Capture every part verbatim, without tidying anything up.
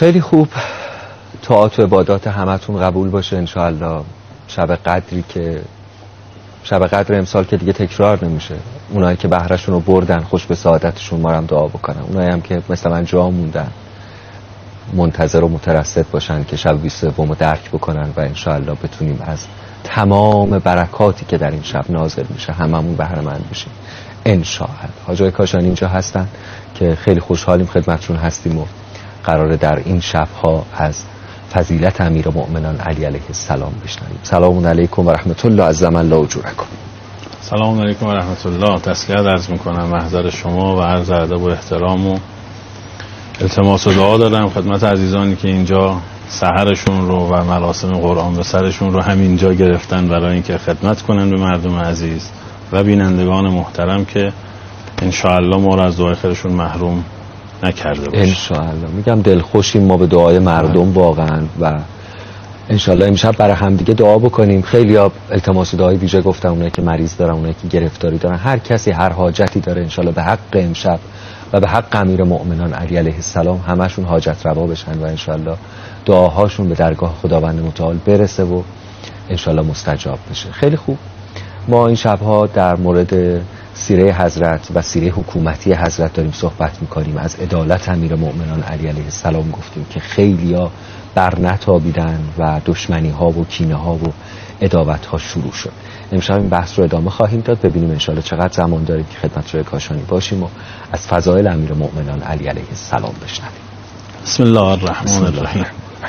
خیلی خوب. طاعات و عبادات همتون قبول باشه انشاءالله. شب قدری که شب قدر امسال که دیگه تکرار نمیشه، اونایی که بهرشون رو بردن خوش به سعادتشون ما هم دعا بکنم، اونایی هم که مثل من جا موندن منتظر و مترصد باشن که شب بیست و سوم رو درک بکنن و انشاءالله بتونیم از تمام برکاتی که در این شب نازل میشه هممون بهره مند بشیم انشاءالله. حاج آقای کاشانی اینجا هستن که خیلی خوشحالیم خدمتشون هستیم و قراره در این شبها از فضیلت امیرالمؤمنین علی علیه السلام بشنویم. سلام علیکم و رحمت الله عزم الله اجورکم. سلام علیکم و رحمت الله. تسلیت عرض میکنم محضر شما و عرض ادب و احترام و التماس و دعا دارم خدمت عزیزانی که اینجا سحرشون رو و مراسم قرآن به سرشون رو همینجا گرفتن برای اینکه خدمت کنن به مردم عزیز و بینندگان محترم که انشاءالله ما رو از دعای خیرشون محروم نکرده باشه انشاءالله. میگم دلخوشیم ما به دعای مردم واقعا و انشاءالله امشب برای هم دیگه دعا بکنیم. خیلی ها التماس دعای ویژه گفتن، اونایی که مریض دارن، اونایی که گرفتاری دارن، هر کسی هر حاجتی داره انشاءالله به حق امشب و به حق امیرالمؤمنین علی علیه السلام همشون حاجت روا بشن و انشاءالله دعاهاشون به درگاه خداوند متعال برسه و انشاءالله مستجاب بشه. خیلی خوب. ما این شبها در مورد سیره حضرت و سیره حکومتی حضرت داریم صحبت میکنیم. از عدالت امیرالمؤمنین علی علیه السلام گفتیم که خیلیا بر نتابیدن و دشمنی ها و کینه ها و عداوت ها شروع شد. امشب این بحث رو ادامه خواهیم داد، ببینیم انشاءالله چقدر زمان داریم که خدمت جای کاشانی باشیم و از فضایل امیرالمؤمنین علی علیه السلام بشنویم. بسم الله الرحمن الرحیم.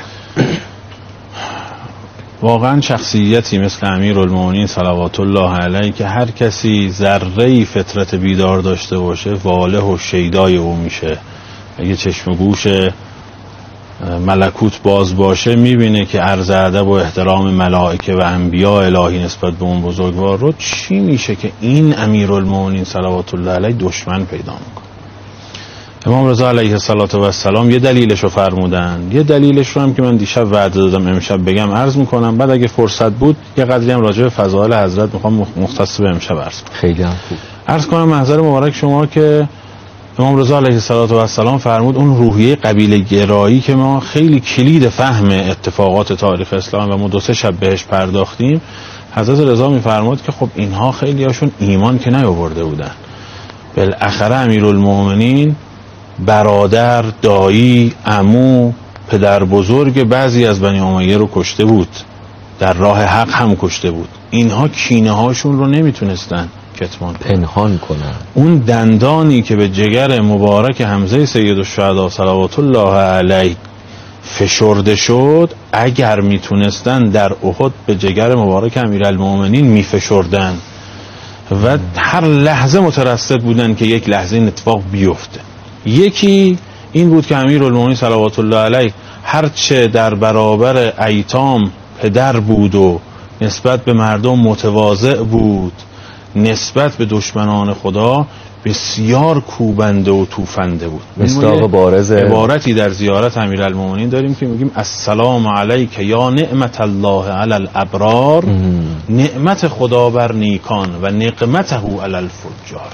واقعا شخصیتی مثل امیرالمؤمنین صلوات الله علیه که هر کسی ذره‌ای فطرت بیدار داشته باشه واله و شیدای او میشه. اگه چشم و گوش ملکوت باز باشه میبینه که عرض ادب و احترام ملائکه و انبیاء الهی نسبت به اون بزرگوار رو چی میشه که این امیرالمؤمنین صلوات الله علیه دشمن پیدا میکنه. امام رضا علیه السلام یه دلیلش رو فرمودن، یه دلیلش رو هم که من دیشب وعده دادم امشب بگم عرض میکنم، بعد اگه فرصت بود یه قدری هم راجع به فضائل حضرت میخوام مختص به امشب عرض کنم. خیلی هم خوب. عرض کنم محضر مبارک شما که امام رضا علیه السلام فرمود اون روحیه قبیله گرایی که ما خیلی کلید فهم اتفاقات تاریخ اسلام و ما دو سه شب بهش پرداختیم، حضرت رضا میفرمود که خب اینها خیلی هاشون ایمان که نیاورده بودن، بالاخره امیرالمؤمنین برادر، دایی، عمو، پدر بزرگ بعضی از بنی امیه رو کشته بود، در راه حق هم کشته بود. اینها کینه هاشون رو نمیتونستن کتمان پنهان کنن. اون دندانی که به جگر مبارک حمزه سید الشهدا صلوات الله علیه فشرده شد، اگر میتونستن در احد به جگر مبارک امیرالمؤمنین میفشردن و هر لحظه مترصد بودن که یک لحظه این اتفاق بیفته. یکی این بود که امیرالمؤمنین صلوات الله علیه هرچه در برابر ایتام پدر بود و نسبت به مردم متواضع بود، نسبت به دشمنان خدا بسیار کوبنده و توفنده بود. مصداق بارز عبارتی در زیارت امیرالمؤمنین داریم که میگیم السلام علیک یا نعمت الله علی الابرار، نعمت خدا بر نیکان و نقمته علی الفجار.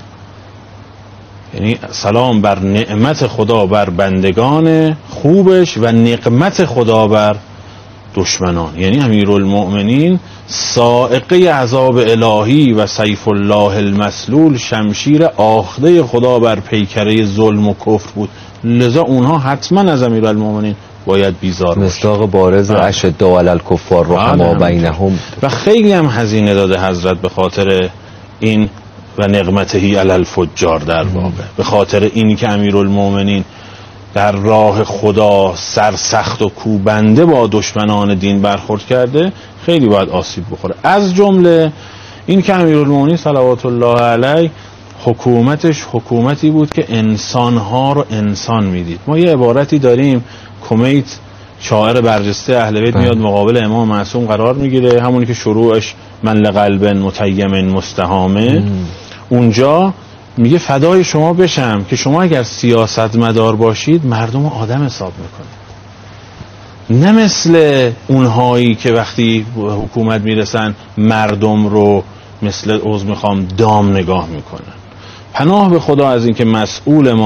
یعنی سلام بر نعمت خدا بر بندگان خوبش و نقمت خدا بر دشمنان. یعنی امیرالمؤمنین صاعقه عذاب الهی و سیف الله المسلول، شمشیر آخته خدا بر پیکره ظلم و کفر بود، لذا اونها حتما از امیرالمؤمنین باید بیزار باشن. مصداق بارز اشداء علی الکفار رحماء بینهم. و خیلی هم هزینه داده حضرت به خاطر این و نقمته علی الفجار، در واقع به خاطر اینی که امیرالمؤمنین در راه خدا سرسخت و کوبنده با دشمنان دین برخورد کرده، خیلی باید آسیب بخوره. از جمله این که امیرالمؤمنین صلوات الله علیه حکومتش حکومتی بود که انسانها رو انسان میدید. ما یه عبارتی داریم، کمیت شاعر برجسته اهل بیت میاد مقابل امام معصوم قرار میگیره، همونی که شروعش من لقلب متیم مستهامه، اونجا میگه فدای شما بشم که شما اگر سیاست مدار باشید مردم آدم حساب میکنه، نه مثل اونهایی که وقتی حکومت میرسن مردم رو مثل عوض میخوام دام نگاه میکنن. پناه به خدا از اینکه مسئول ما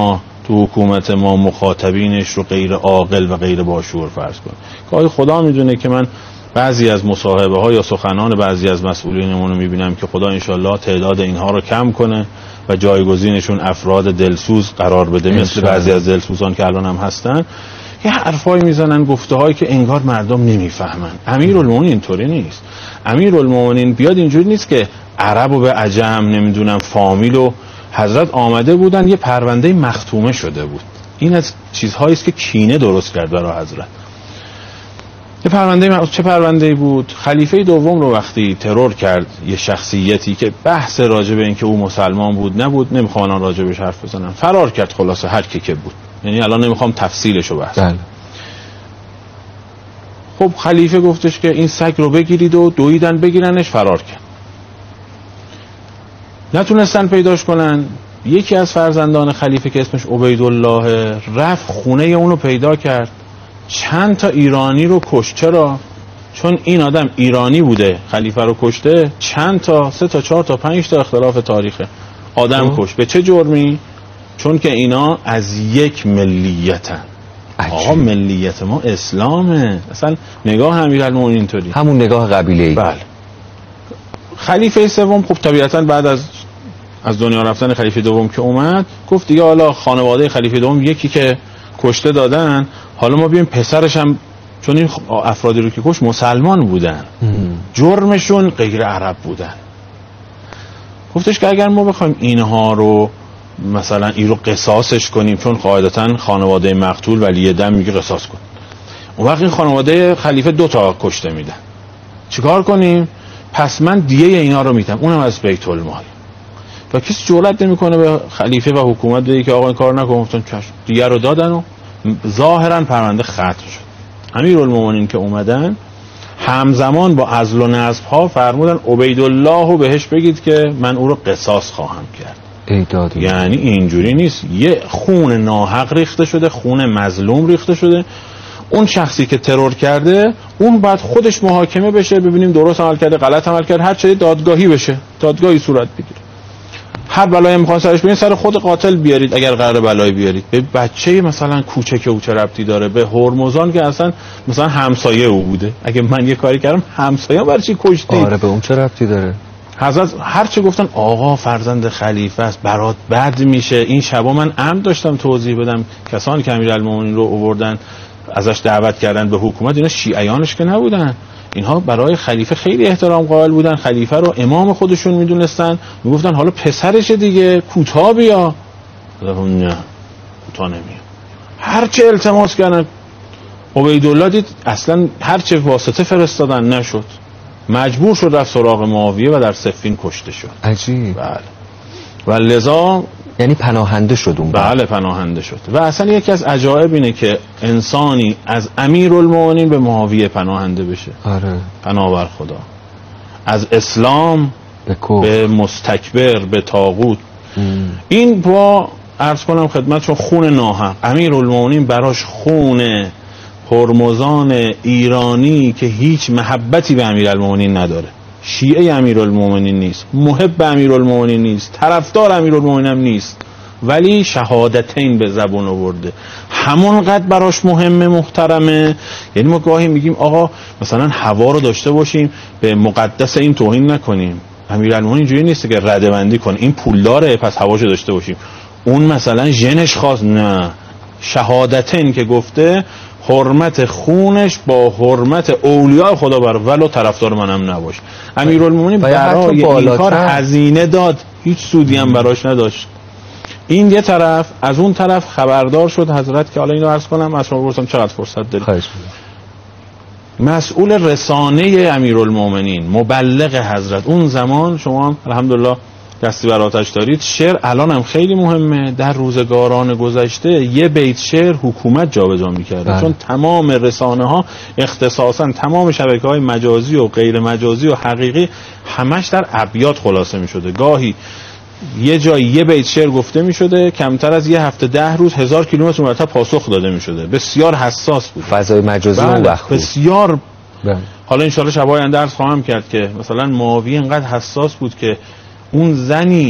تو حکومت ما مخاطبینش رو غیر عاقل و غیر باشعور فرض کنه. گاهی خدا میدونه که من بعضی از مصاحبه ها یا سخنان بعضی از مسئولینمون رو میبینم که خدا انشالله تعداد اینها رو کم کنه و جایگزینشون افراد دلسوز قرار بده، مثل بعضی از دلسوزان که الان هم هستن. یه حرفایی میزنن، گفته هایی که انگار مردم نمیفهمن. امیرالمومنین اینطوری نیست. امیرالمومنین بیاد اینجوری نیست که عرب و به عجم نمیدونم فامیل و حضرت آمده بودن یه پرونده مختومه شده بود. این از چیزهایی است که کینه درست کرد برای حضرت. یه پرونده، چه پرونده‌ای بود؟ خلیفه دوم رو وقتی ترور کرد یه شخصیتی که بحث راجع به این که او مسلمان بود نبود، نمیخوام الان راجع بهش حرف بزنم، فرار کرد خلاصه هر کی که بود، یعنی الان نمیخوام تفصیلش رو بحث کنم. خب خلیفه گفتش که این سگ رو بگیرید و دویدن بگیرنش، فرار کرد. نتونستن پیداش کنن. یکی از فرزندان خلیفه که اسمش عبیدالله رفت خونه اونو پیدا کرد، چند تا ایرانی رو کشت. چرا؟ چون این آدم ایرانی بوده، خلیفه رو کشته. چند تا، سه تا، چهار تا، پنج تا اختلاف تاریخه. آدم کشت. به چه جرمی؟ چون که اینا از یک ملیتن. آقا ملیت ما اسلامه. اصلا نگاه امیرالمومنین اینطوری، همون نگاه قبیله‌ای. بله. خلیفه سوم خب طبیعتا بعد از از دنیا رفتن خلیفه دوم که اومد، گفت دیگه حالا خانواده خلیفه دوم یکی که کشته دادن، حالا ما بیایم پسرش هم، چون این افرادی رو که کشت مسلمان بودن، جرمشون غیر عرب بودن. گفتش که اگر ما بخوایم اینها رو مثلا این رو قصاصش کنیم، چون قاعدتا خانواده مقتول ولی دم میگه قصاص کن، اون وقت این خانواده خلیفه دو تا کشته میدن، چیکار کنیم؟ پس من دیه اینا رو میدم، اونم از بیت المال. و کسی جرئت نمیکنه به خلیفه و حکومت بگه که آقا این کار نکن. گفتن چشم، دیگه رو دادن و ظاهرا پرونده ختم شد. امیرالمومنین که اومدن همزمان با عزل و نصب ها فرمودن عبیدالله رو بهش بگید که من او رو قصاص خواهم کرد. ایدادی. یعنی اینجوری نیست، یه خون ناحق ریخته شده، خون مظلوم ریخته شده. اون شخصی که ترور کرده اون بعد خودش محاکمه بشه، ببینیم درست عمل کرده غلط عمل کرده، هر چیزی دادگاهی بشه، دادگاهی صورت بگیره. هر بلایی میخوان سرش بیارید، سر خود قاتل بیارید اگر قرار بلایی بیارید. به بچه مثلا کوچک او چه ربطی داره؟ به هرمزان که اصلا مثلا همسایه او بوده، اگه من یه کاری کردم همسایه برای چی کشتی؟ آره به اون چه ربطی داره؟ حضرت هر چه گفتن آقا فرزند خلیفه است، برات بد میشه. این شبا من عمد داشتم توضیح بدم، کسانی که امیرالمومنین رو آوردن ازش دعوت کردن به حکومت، اینا شیعیانش که نبودن، اینها برای خلیفه خیلی احترام قائل بودن، خلیفه رو امام خودشون میدونستن. میگفتن حالا پسرش دیگه کوتاه بیا، نه کوتاه نمیاد. هر چه التماس کردن عبیدالله دید اصلا هر چه واسطه فرستادن نشد، مجبور شد رفت سراغ معاویه و در صفین کشته شد. عجیب. بله. و لذا یعنی پناهنده شد اون. بله پناهنده شد. و اصلا یکی از عجایب اینه که انسانی از امیرالمومنین به معاویه پناهنده بشه. آره. پناه بر خدا. از اسلام به, به مستکبر، به طاغوت. این با عرض کنم خدمتشون خون ناحق. امیرالمومنین براش خون هرمزان ایرانی که هیچ محبتی به امیرالمومنین نداره، شیعه امیرالمومنین نیست، محب امیرالمومنین نیست، طرفدار امیرالمومنین هم نیست، ولی شهادتین به زبون آورده، همونقدر براش مهمه، محترمه. یعنی ما گاهی میگیم آقا مثلا هوا رو داشته باشیم، به مقدس این توهین نکنیم. امیرالمومنین اینجوری نیست که ردبندی کنه، این پولداره پس هواشو داشته باشیم. اون مثلا ژنش خاص، نه، شهادتین که گفته حرمت خونش با حرمت اولیاء خدا بر، ولو طرفدار منم نباش. امیرالمومنین برای این کار هزینه داد، هیچ سودی هم براش نداشت. این یه طرف. از اون طرف خبردار شد حضرت که حالا اینو عرض کنم، اصلا بپرسم چقدر فرصت داری. مسئول رسانه امیرالمومنین، مبلغ حضرت اون زمان، شما هم الحمدلله دستی بر آتش دارید، شعر الان هم خیلی مهمه. در روزگاران گذشته یه بیت شعر حکومت جابجا می‌کرده، چون تمام رسانه ها اختصاصا تمام شبکه‌های مجازی و غیر مجازی و حقیقی همش در ابیات خلاصه می‌شده. گاهی یه جای یه بیت شعر گفته می‌شده، کمتر از یه هفته ده روز هزار کیلومتر مرتب پاسخ داده می‌شده. بسیار حساس بود فضای مجازی اون وقت بود. بسیار بله. حالا ان شاءالله شبای آینده عرض خواهم کرد که مثلا معاویه اینقدر حساس بود که اون زنی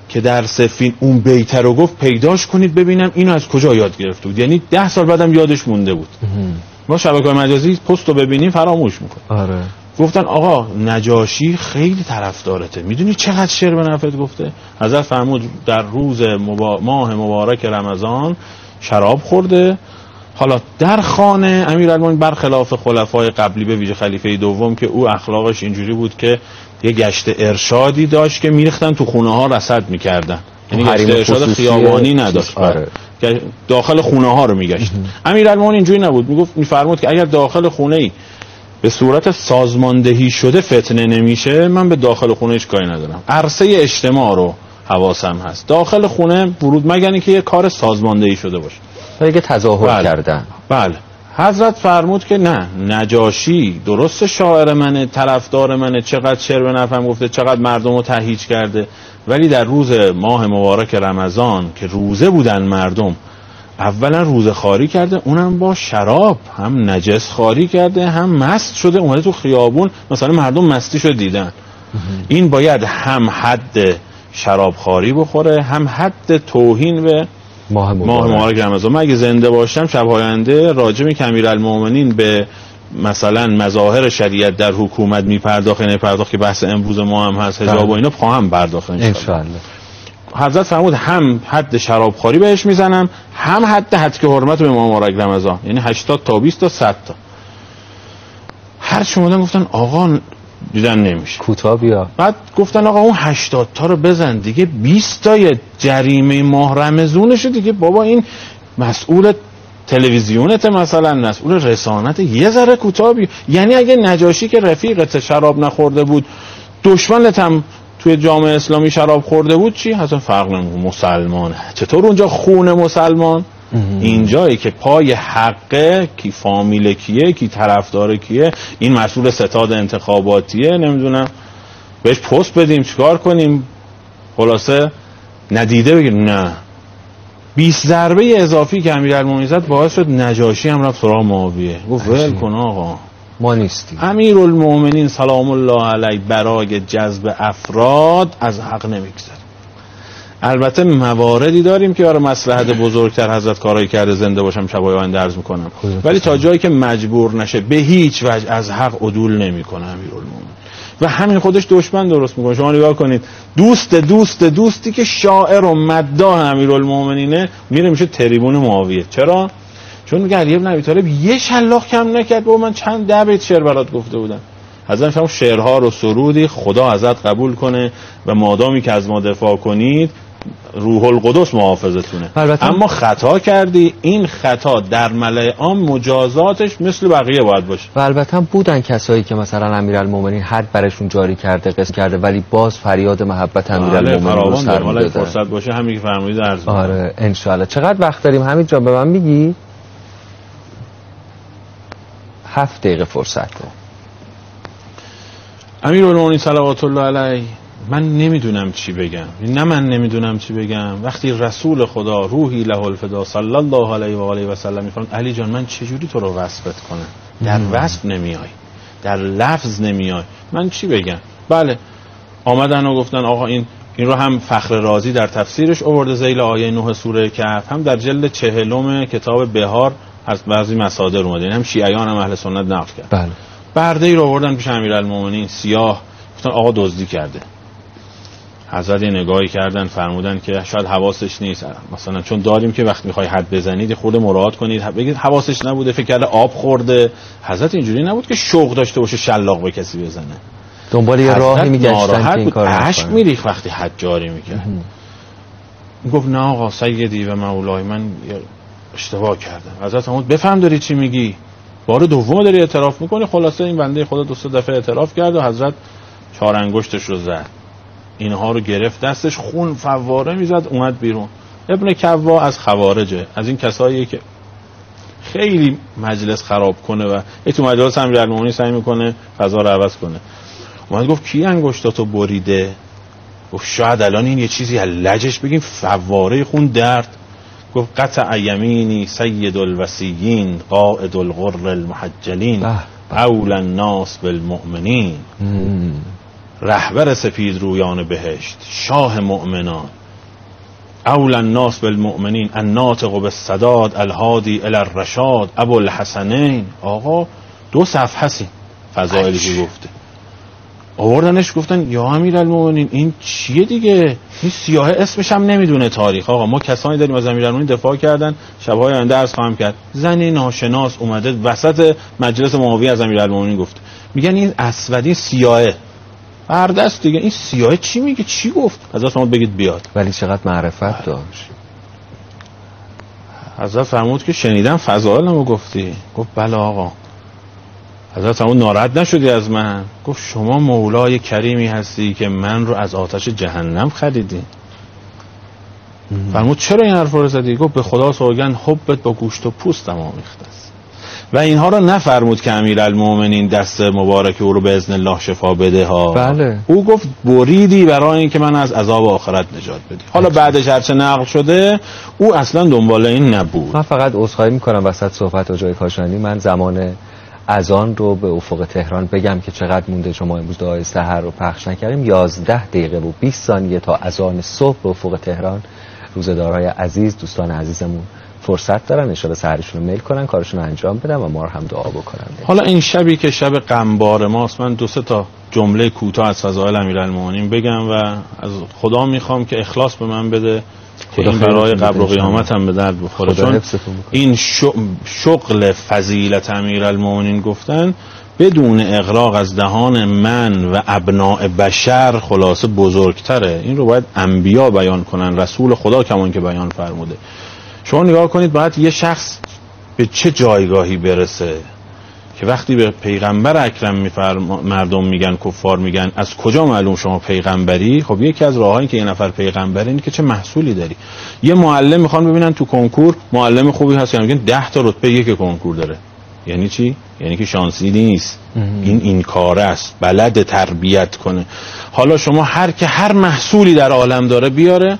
که در سفین اون بیت رو گفت پیداش کنید ببینم اینو از کجا یاد گرفته بود. یعنی ده سال بعدم یادش مونده بود. ما شبکه‌های مجازی پست رو ببینیم فراموش میکنه. آره. گفتن آقا نجاشی خیلی طرفدارته، میدونی چقدر شعر به نفعت گفته؟ حضرت فرمود در روز مبا... ماه مبارک رمضان شراب خورده. حالا در خانه امیرالمومنین برخلاف خلفای قبلی به ویژه خلیفه دوم که او اخلاقش اینجوری بود که یه گشت ارشادی داشت که میریختن تو خونه ها رصد میکردن، یعنی گشت ارشاد خیابانی نداشت. آره. داخل خونه ها رو میگشت. امیرالمومنین اینجوری نبود، میگفت میفرمود که اگر داخل خونه ای به صورت سازماندهی شده فتنه نمیشه من به داخل خونه هیچ کاری ندارم. عرصه اجتماع رو حواسم هست، داخل خونه ورود مگنی که یه کار سازماندهی شده باشه. دیگه تظاهر بله. کردن. بله. حضرت فرمود که نه، نجاشی درست شاعر منه، طرفدار منه، چقدر شعر به نفعم گفته، چقدر مردم رو تهییج کرده، ولی در روز ماه مبارک رمضان که روزه بودن مردم، اولا روزه خواری کرده، اونم با شراب، هم نجس خواری کرده هم مست شده، اومده تو خیابون مثلا مردم مستی شده دیدن. این باید هم حد شراب خواری بخوره هم حد توهین به ماه مبارک, ماه مبارک رمضان. من اگه زنده باشم شب آینده راجع به امیرالمومنین به مثلا مظاهر شریعت در حکومت میپرداخت نمیپرداخت که بحث امروز ما هم هست، حجاب و اینا خواهم پرداخت ان شاء الله. حضرت فرمود هم حد شرابخواری بهش میزنم هم حد حد که حرمت به ماه مبارک رمضان، یعنی هشتاد تا بیست تا صد تا. هر چی اومدن گفتن آقا دیدن نمیشه کوتاه بیا. بعد گفتن آقا اون هشتاد تا رو بزن دیگه، بیست تا جریمه ماه رمضانشه دیگه. بابا این مسئول تلویزیونت مثلا، مسئول رسانت، یه ذره کوتاه بیا. یعنی اگه نجاشی که رفیقت شراب نخورده بود دشمنت هم توی جامعه اسلامی شراب خورده بود چی؟ اصلا فرق نمیکنه، مسلمانه. چطور اونجا خون مسلمان؟ اینجایی که پای حقه، کی فامیل کیه، کی طرفدار کیه، این مسئول ستاد انتخاباتیه، نمیدونم بهش پست بدیم چیکار کنیم، خلاصه ندیده بگیر. نه، بیست ضربه اضافی که امیرالمومنین زد باعث شد نجاشی هم رفت سراغ معاویه، گفت ول کن آقا ما نیستیم. امیرالمومنین سلام الله علیه برای جذب افراد از حق نمیگذره. البته مواردی داریم که برای مصلحت بزرگتر حضرت کارایی کرده، زنده باشم شبای آینده عرض میکنم، ولی تا جایی که مجبور نشه به هیچ وجه از حق عدول نمیکنه امیرالمومنین. و همین خودش دشمن درست میکنه. شما نگاه کنید، دوست دوست دوستی که شاعر و مداح امیرالمومنینه میره میشه تریبون معاویه. چرا؟ چون میگه علی بن ابی طالب یه شلاق کم نکرد، با من چند ده بیت شعر برات گفته بودم. حضرت فرمود شعرها رو سرودی، خدا ازت قبول کنه و مادامی که از ما دفاع کنید روح القدس محافظتونه. اما خطا کردی، این خطا در ملأ عام مجازاتش مثل بقیه باید باشه. و البته بودن کسایی که مثلا امیرالمومنین حد برشون جاری کرده، قصد کرده، ولی باز فریاد محبت امیرالمومنین رو سر می‌دادن. فرصت باشه همین که فرمودید عرض. آره ان شاء الله. چقدر وقت داریم حمید جان؟ به من میگی؟ هفت دقیقه فرصت داریم. امیرالمومنین صلوات الله علیه، من نمیدونم چی بگم، نه من نمیدونم چی بگم. وقتی رسول خدا روحی له الفدا صلی الله علیه و آله و سلم میفرماد علی جان من چجوری تو رو وصفت کنم؟ در وصف نمیای، در لفظ نمیای، من چی بگم؟ بله آمدن و گفتن آقا این این رو هم فخر رازی در تفسیرش آورده ذیل آیه نه سوره کهف، هم در جلد چهلم کتاب بهار از بعضی مصادر اومده، هم شیعیان هم اهل سنت نقل کرد. بله. برده ای رو آوردن پیش امیرالمومنین سیاه، گفتن آقا دزدی کرده. حضرت یه نگاهی کردن فرمودن که شاید حواسش نیست، مثلا چون داریم که وقت میخوای حد بزنید خود مراعات کنید، بگید حواسش نبوده، فکر کرده آب خورده. حضرت اینجوری نبود که شوق داشته باشه شلاق به کسی بزنه، دنبال یه راهی میگشتن که این کارو نکنه. اشک میریخت وقتی حد جاری میکرد. گفت نه آقا سیدی و مولای من اشتباه کردم. حضرت فرمود بفهم داری چی میگی، بار دوم داری اعتراف میکنی. خلاصه این بنده خدا دو سه دفعه اعتراف کرد و حضرت چهار انگشتش رو زد، اینها رو گرفت دستش، خون فواره میزد، اومد بیرون. ابن کوا از خوارجه، از این کساییه که خیلی مجلس خراب کنه و تو مجلس امیرالمومنین سعی میکنه فضا رو عوض کنه. اومد گفت کی انگشتاتو بریده؟ گفت شاید الان این یه چیزی از لجش بگیم فواره خون درد. گفت قطع یمینی سید الوسیین قائد الغر المحجلین اول الناس بالمؤمنین. رهبر سپید رویان بهشت، شاه مؤمنان، اول الناس بالمؤمنین الناطق بالصداد الهادی الی الرشاد ابوالحسنین. آقا دو صفحه هستی فضائلی که گفته، آوردنش گفتن یا امیرالمومنین این چیه دیگه، این سیاه اسمش هم نمیدونه تاریخ. آقا ما کسانی داریم از امیرالمومنین دفاع کردن، شبهای آینده عرض خواهم کرد، زنی ناشناس اومده وسط مجلس معاویه از امیرالمومنین گفت، میگن این اسودی سیاهه، بردست دیگه، این سیاه چی میگه، چی گفت؟ حضرت فرمود بگید بیاد. ولی چقدر معرفت داشت. حضرت فرمود که شنیدم فضائلمو گفتی. گفت بله آقا. حضرت فرمود ناراحت نشدی از من؟ گفت شما مولای کریمی هستی که من رو از آتش جهنم خریدی. فرمود چرا این حرف رو زدی؟ گفت به خدا سوگند حبت با گوشت و پوستم آمیخته است. و اینها رو نفرمود که امیرالمومنین دست مبارک او رو به اذن الله شفا بده ها. بله. او گفت بریدی برای اینکه من از عذاب آخرت نجات بدی. حالا بعدش هرچه نقل شده او اصلا دنبال این نبود. من فقط عذرخواهی میکنم وسط صحبت آقای کاشانی، من زمان اذان رو به افق تهران بگم که چقدر مونده، شما امروز دعای سحر رو پخش نکردیم، یازده دقیقه و بیست ثانیه تا اذان صبح به افق تهران. روزه‌دارای عزیز، دوستان عزیزمون فرصت دارن ان شاءالله سحرشون رو میل کنن، کارشون رو انجام بدن و ما رو هم دعا بکنن. حالا این شبی که شب غمبار ماست، من دو سه تا جمله کوتاه از فضائل امیرالمومنین بگم و از خدا میخوام که اخلاص به من بده که این برای قبر و قیامت هم به درد بخوره، چون این شغل فضیلت امیرالمومنین گفتن بدون اغراق از دهان من و ابناء بشر خلاصه بزرگتره. این رو باید انبیا بیان کنن، رسول خدا کمان که بیان فرموده. شما نگاه کنید باید یه شخص به چه جایگاهی برسه که وقتی به پیغمبر اکرم میفرم مردم میگن، کفار میگن از کجا معلوم شما پیغمبری؟ خب یکی از راهایی که یه نفر پیغمبره اینه که چه محصولی داری. یه معلم میخوان ببینن تو کنکور معلم خوبی هست، یعنی میگن ده تا رتبه یک کنکور داره. یعنی چی؟ یعنی که شانسی نیست، این این کار است، بلد تربیت کنه. حالا شما هر که هر محصولی در عالم داره بیاره،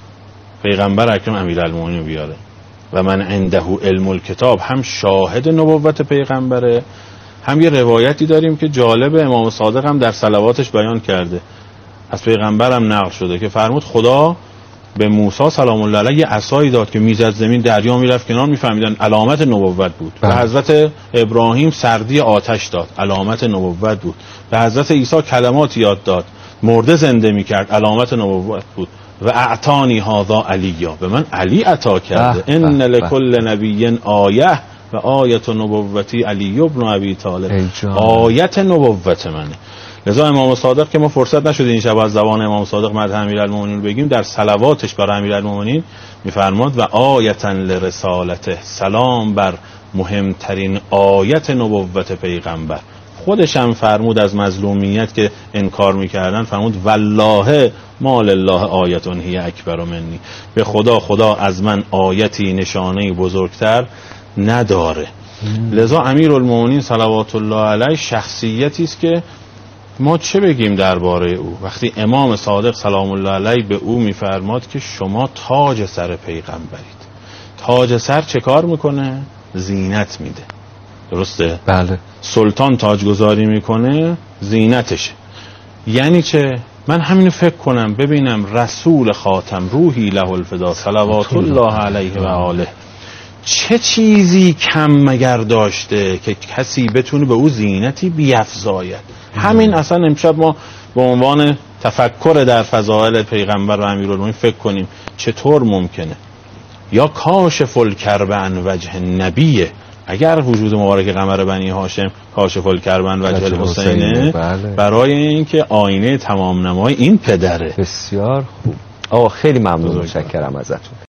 پیغمبر اکرم امیرالمومنین بیاره و من عنده علم الکتاب، هم شاهد نبوت پیغمبره، هم یه روایتی داریم که جالب، امام صادق هم در صلواتش بیان کرده، از پیغمبرم نقل شده که فرمود خدا به موسی سلام الله علیه یه عصایی داد که میزد زمین دریا میرفت کنار، میفهمیدن علامت نبوت بود. به حضرت ابراهیم سردی آتش داد، علامت نبوت بود. به حضرت عیسی کلمات یاد داد، مرده زنده میکرد، علامت نبوت بود. و اعطانی هذا علیا، به من علی عطا کرده. ان لکل نبی آیه و آیت نبوتی علی ابن ابی طالب، آیت نبوت منه. لذا امام صادق که ما فرصت نشد این شب از زبان امام صادق مدح امیرالمومنین رو بگیم، در صلواتش برای امیرالمومنین میفرماد و آیتا لرسالته، سلام بر مهمترین آیت نبوت پیغمبر. خودش هم فرمود از مظلومیت که انکار میکردن، فرمود والله ما لله آیتون هی اکبر منی، به خدا خدا از من آیتی نشانه بزرگتر نداره. لذا امیرالمومنین صلوات الله علیه شخصیتی است که ما چه بگیم درباره او، وقتی امام صادق سلام الله علیه به او میفرماد که شما تاج سر پیغمبرید. تاج سر چه کار میکنه؟ زینت میده، درسته؟ بله. سلطان تاجگذاری میکنه، زینتشه. یعنی چه؟ من همینو فکر کنم ببینم رسول خاتم روحی له الفدا صلوات الله علیه و آله چه چیزی کم مگر داشته که کسی بتونه به او زینتی بیفزاید. همین اصلا امشب ما به عنوان تفکر در فضائل پیغمبر و امیرالمومنین فکر کنیم چطور ممکنه. یا کاشف الکرب عن وجه نبیه، اگر وجود مبارک قمر بنی هاشم کاشف الکرب عن وجه الحسینه، بله. برای اینکه آینه تمام نمای این پدره. بسیار خوب آقا، خیلی ممنون، متشکرم ازتون.